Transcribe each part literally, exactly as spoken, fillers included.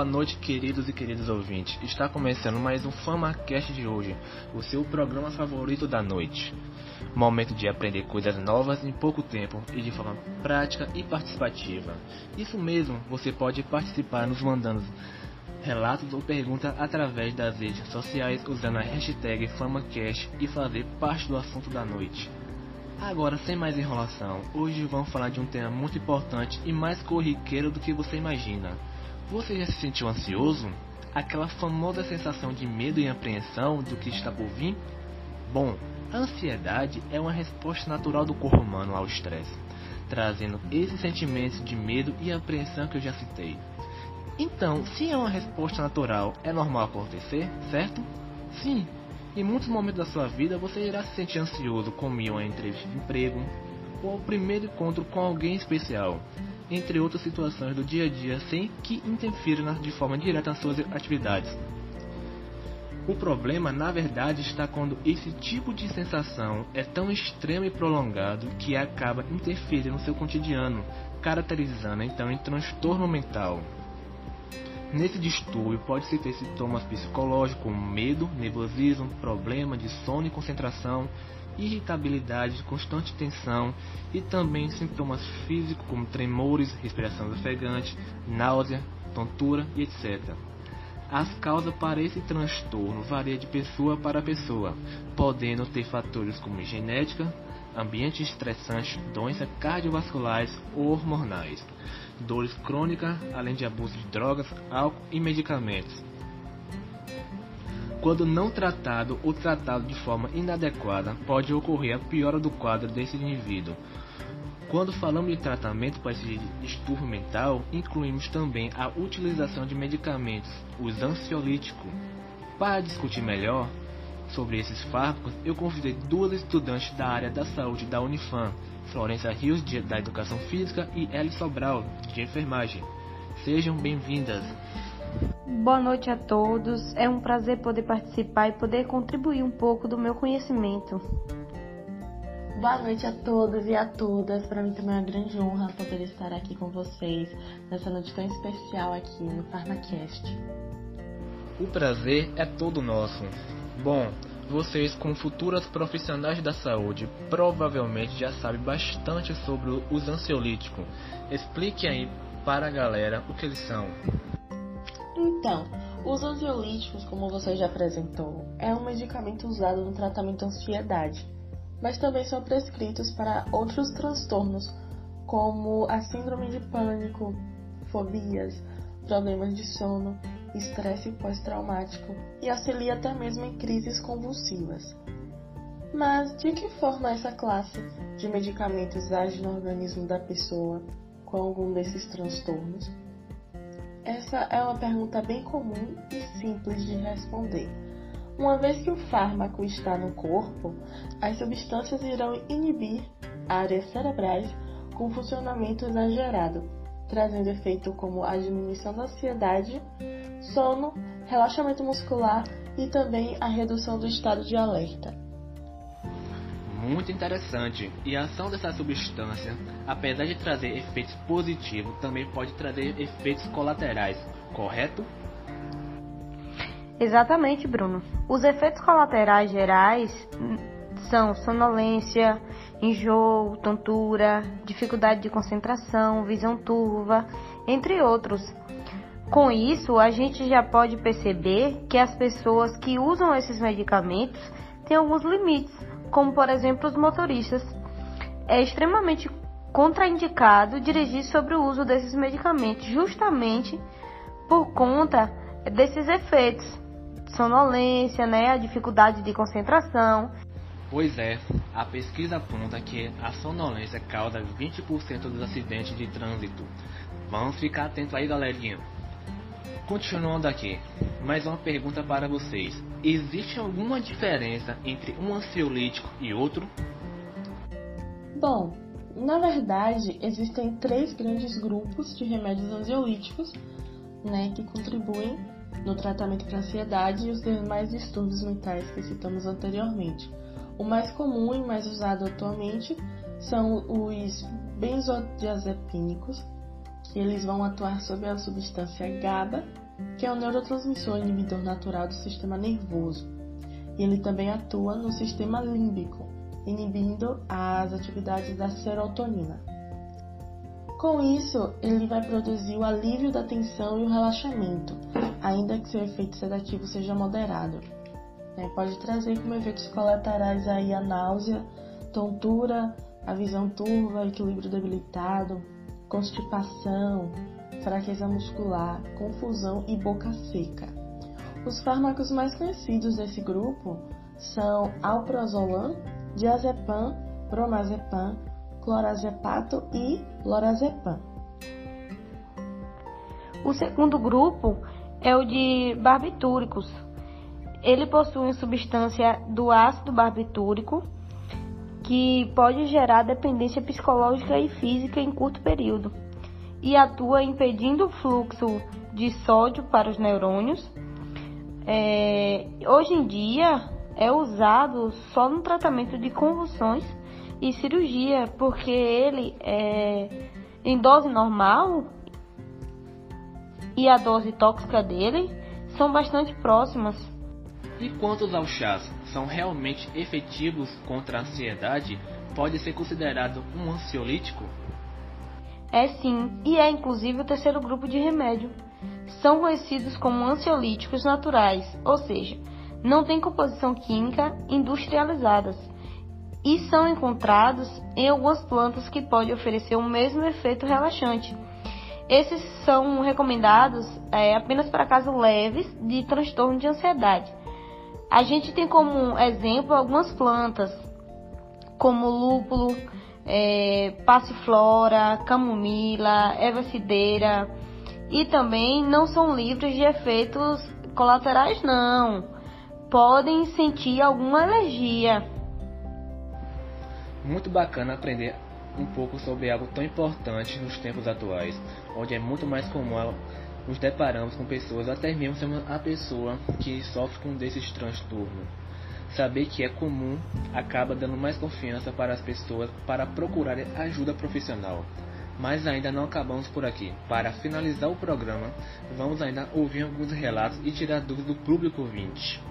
Boa noite, queridos e queridas ouvintes. Está começando mais um FamaCast de hoje, o seu programa favorito da noite. Momento de aprender coisas novas em pouco tempo e de forma prática e participativa. Isso mesmo, você pode participar nos mandando relatos ou perguntas através das redes sociais usando a hashtag FamaCast e fazer parte do assunto da noite. Agora, sem mais enrolação, hoje vamos falar de um tema muito importante e mais corriqueiro do que você imagina. Você já se sentiu ansioso? Aquela famosa sensação de medo e apreensão do que está por vir? Bom, a ansiedade é uma resposta natural do corpo humano ao estresse, trazendo esses sentimentos de medo e apreensão que eu já citei. Então, se é uma resposta natural, é normal acontecer, certo? Sim. Em muitos momentos da sua vida, você irá se sentir ansioso com uma entrevista de emprego, ou o primeiro encontro com alguém especial, entre outras situações do dia a dia sem que interfira de forma direta nas suas atividades. O problema, na verdade, está quando esse tipo de sensação é tão extremo e prolongado que acaba interferindo no seu cotidiano, caracterizando então em transtorno mental. Nesse distúrbio pode-se ter sintomas psicológicos como medo, nervosismo, problema de sono e concentração, irritabilidade, constante tensão e também sintomas físicos como tremores, respiração ofegante, náusea, tontura e etcétera. As causas para esse transtorno variam de pessoa para pessoa, podendo ter fatores como genética, ambiente estressante, doenças cardiovasculares ou hormonais, dores crônicas, além de abuso de drogas, álcool e medicamentos. Quando não tratado ou tratado de forma inadequada, pode ocorrer a piora do quadro desse indivíduo. Quando falamos de tratamento para esse distúrbio mental, incluímos também a utilização de medicamentos, os ansiolíticos. Para discutir melhor sobre esses fármacos, eu convidei duas estudantes da área da saúde da Unifam, Florência Rios, de, da Educação Física, e Eli Sobral, de Enfermagem. Sejam bem-vindas. Boa noite a todos, é um prazer poder participar e poder contribuir um pouco do meu conhecimento. Boa noite a todos e a todas, para mim também é uma grande honra poder estar aqui com vocês, nessa noite tão especial aqui no FamaCast. O prazer é todo nosso. Bom, vocês, como futuras profissionais da saúde, provavelmente já sabem bastante sobre os ansiolíticos. Explique aí para a galera o que eles são. Então, os ansiolíticos, como você já apresentou, é um medicamento usado no tratamento da ansiedade, mas também são prescritos para outros transtornos, como a síndrome de pânico, fobias, problemas de sono, estresse pós-traumático e auxilia até mesmo em crises convulsivas. Mas de que forma essa classe de medicamentos age no organismo da pessoa com algum desses transtornos? Essa é uma pergunta bem comum e simples de responder. Uma vez que o fármaco está no corpo, as substâncias irão inibir áreas cerebrais com funcionamento exagerado, trazendo efeito como a diminuição da ansiedade, sono, relaxamento muscular e também a redução do estado de alerta. Muito interessante. E a ação dessa substância, apesar de trazer efeitos positivos, também pode trazer efeitos colaterais, correto? Exatamente, Bruno. Os efeitos colaterais gerais são sonolência, enjoo, tontura, dificuldade de concentração, visão turva, entre outros. Com isso, a gente já pode perceber que as pessoas que usam esses medicamentos têm alguns limites, como por exemplo os motoristas. É extremamente contraindicado dirigir sobre o uso desses medicamentos, justamente por conta desses efeitos, sonolência, né, a dificuldade de concentração. Pois é, a pesquisa aponta que a sonolência causa vinte por cento dos acidentes de trânsito. Vamos ficar atento aí, galerinha. Continuando aqui, mais uma pergunta para vocês. Existe alguma diferença entre um ansiolítico e outro? Bom, na verdade, existem três grandes grupos de remédios ansiolíticos, né, que contribuem no tratamento para a ansiedade e os demais distúrbios mentais que citamos anteriormente. O mais comum e mais usado atualmente são os benzodiazepínicos, que eles vão atuar sobre a substância GABA, que é um neurotransmissor inibidor natural do sistema nervoso. E ele também atua no sistema límbico, inibindo as atividades da serotonina. Com isso, ele vai produzir o alívio da tensão e o relaxamento, ainda que seu efeito sedativo seja moderado. É, pode trazer como efeitos colaterais aí a náusea, tontura, a visão turva, equilíbrio debilitado, constipação, fraqueza muscular, confusão e boca seca. Os fármacos mais conhecidos desse grupo são alprazolam, diazepam, bromazepam, clorazepato e lorazepam. O segundo grupo é o de barbitúricos. Ele possui substância do ácido barbitúrico que pode gerar dependência psicológica e física em curto período e atua impedindo o fluxo de sódio para os neurônios. É, hoje em dia é usado só no tratamento de convulsões e cirurgia, porque ele é em dose normal e a dose tóxica dele são bastante próximas. E quanto aos chás, são realmente efetivos contra a ansiedade? Pode ser considerado um ansiolítico? É sim, e é inclusive o terceiro grupo de remédio. São conhecidos como ansiolíticos naturais, ou seja, não têm composição química industrializadas e são encontrados em algumas plantas que podem oferecer o mesmo efeito relaxante. Esses são recomendados é, apenas para casos leves de transtorno de ansiedade. A gente tem como exemplo algumas plantas, como lúpulo, é, passiflora, camomila, erva cidreira, e também não são livres de efeitos colaterais não. Podem sentir alguma alergia. Muito bacana aprender um pouco sobre algo tão importante nos tempos atuais, onde é muito mais comum nos deparamos com pessoas, até mesmo sendo a pessoa que sofre com desses transtornos. Saber que é comum acaba dando mais confiança para as pessoas para procurar ajuda profissional. Mas ainda não acabamos por aqui. Para finalizar o programa, vamos ainda ouvir alguns relatos e tirar dúvidas do público ouvinte.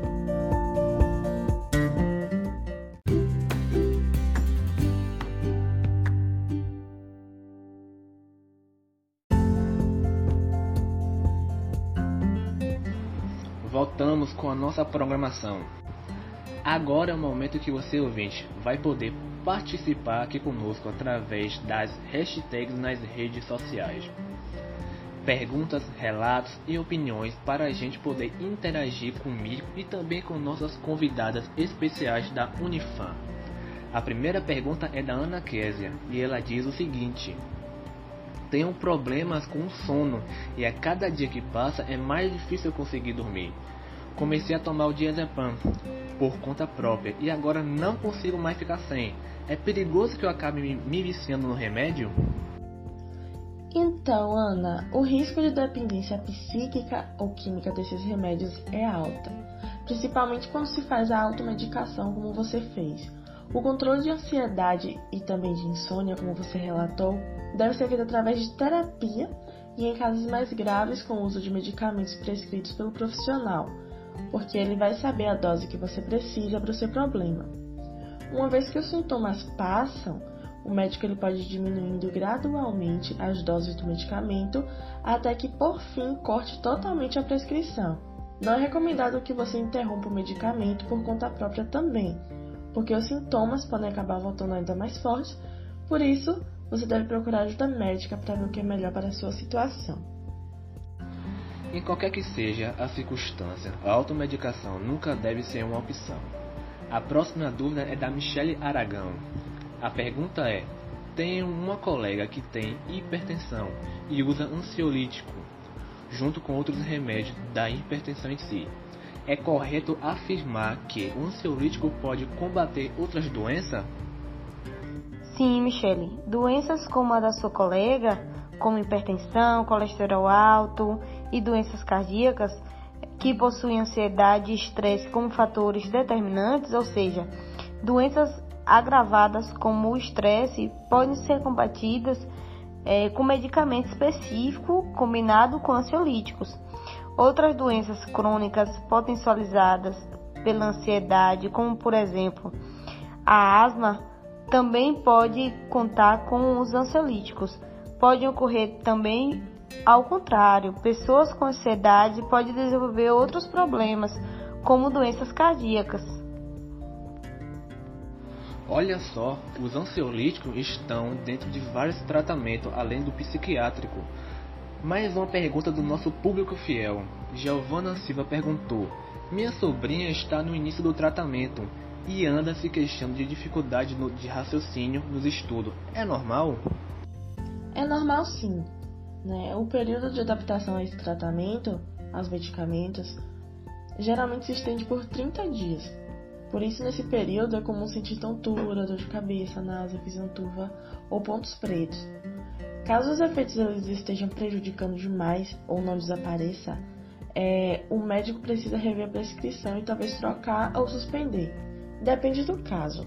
Voltamos com a nossa programação. Agora é o momento que você, ouvinte, vai poder participar aqui conosco através das hashtags nas redes sociais. Perguntas, relatos e opiniões para a gente poder interagir comigo e também com nossas convidadas especiais da Unifam. A primeira pergunta é da Ana Késia e ela diz o seguinte: tenho problemas com o sono e a cada dia que passa é mais difícil conseguir dormir. Comecei a tomar o diazepam por conta própria e agora não consigo mais ficar sem. É perigoso que eu acabe me viciando no remédio? Então, Ana, o risco de dependência psíquica ou química desses remédios é alta, principalmente quando se faz a automedicação como você fez. O controle de ansiedade e também de insônia, como você relatou, deve ser feito através de terapia e em casos mais graves com o uso de medicamentos prescritos pelo profissional, porque ele vai saber a dose que você precisa para o seu problema. Uma vez que os sintomas passam, o médico ele pode ir diminuindo gradualmente as doses do medicamento até que, por fim, corte totalmente a prescrição. Não é recomendado que você interrompa o medicamento por conta própria também, porque os sintomas podem acabar voltando ainda mais fortes, por isso, você deve procurar ajuda médica para ver o que é melhor para a sua situação. Em qualquer que seja a circunstância, a automedicação nunca deve ser uma opção. A próxima dúvida é da Michele Aragão. A pergunta é: tenho uma colega que tem hipertensão e usa ansiolítico, junto com outros remédios da hipertensão em si. É correto afirmar que o ansiolítico pode combater outras doenças? Sim, Michele. Doenças como a da sua colega, como hipertensão, colesterol alto e doenças cardíacas, que possuem ansiedade e estresse como fatores determinantes, ou seja, doenças agravadas como o estresse, podem ser combatidas é, com medicamento específico combinado com ansiolíticos. Outras doenças crônicas potencializadas pela ansiedade, como por exemplo a asma, também pode contar com os ansiolíticos. Pode ocorrer também ao contrário, pessoas com ansiedade podem desenvolver outros problemas, como doenças cardíacas. Olha só, os ansiolíticos estão dentro de vários tratamentos, além do psiquiátrico. Mais uma pergunta do nosso público fiel. Giovana Silva perguntou: minha sobrinha está no início do tratamento e anda se queixando de dificuldade no, de raciocínio nos estudos. É normal? É normal sim. Né? O período de adaptação a esse tratamento, aos medicamentos, geralmente se estende por trinta dias. Por isso, nesse período, é comum sentir tontura, dor de cabeça, náusea, visão turva ou pontos pretos. Caso os efeitos eles estejam prejudicando demais ou não desapareça, é, o médico precisa rever a prescrição e talvez trocar ou suspender. Depende do caso.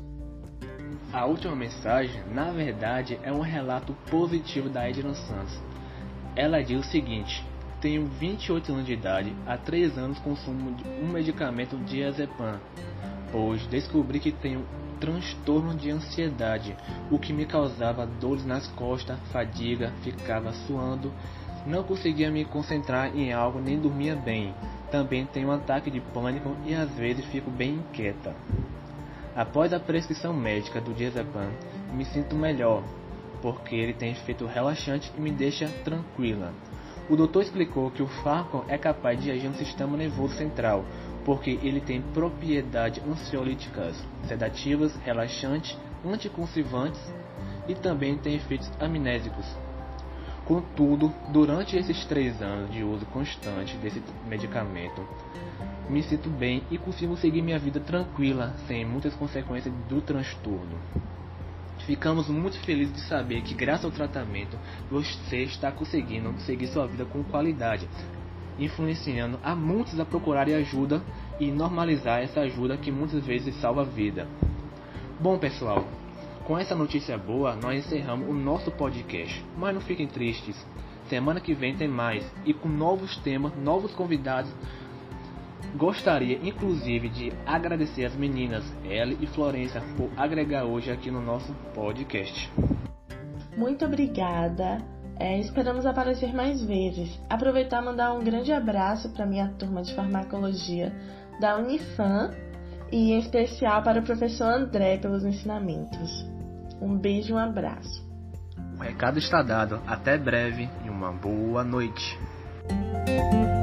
A última mensagem, na verdade, é um relato positivo da Edna Santos. Ela diz o seguinte: tenho vinte e oito anos de idade, há três anos consumo um medicamento diazepam, pois descobri que tenho transtorno de ansiedade, o que me causava dores nas costas, fadiga, ficava suando, não conseguia me concentrar em algo nem dormia bem. Também tenho um ataque de pânico e às vezes fico bem inquieta. Após a prescrição médica do diazepam, me sinto melhor, porque ele tem efeito relaxante e me deixa tranquila. O doutor explicou que o fármaco é capaz de agir no sistema nervoso central, porque ele tem propriedades ansiolíticas, sedativas, relaxantes, anticonvulsivantes e também tem efeitos amnésicos. Contudo, durante esses três anos de uso constante desse medicamento, me sinto bem e consigo seguir minha vida tranquila, sem muitas consequências do transtorno. Ficamos muito felizes de saber que, graças ao tratamento, você está conseguindo seguir sua vida com qualidade, influenciando a muitos a procurarem ajuda e normalizar essa ajuda que muitas vezes salva a vida. Bom, pessoal, com essa notícia boa, nós encerramos o nosso podcast. Mas não fiquem tristes, semana que vem tem mais, e com novos temas, novos convidados. Gostaria inclusive de agradecer as meninas Ellie e Florência por agregar hoje aqui no nosso podcast. Muito obrigada, é, esperamos aparecer mais vezes. Aproveitar e mandar um grande abraço para minha turma de farmacologia da Unifam e em especial para o professor André pelos ensinamentos. Um beijo e um abraço. O recado está dado, até breve e uma boa noite.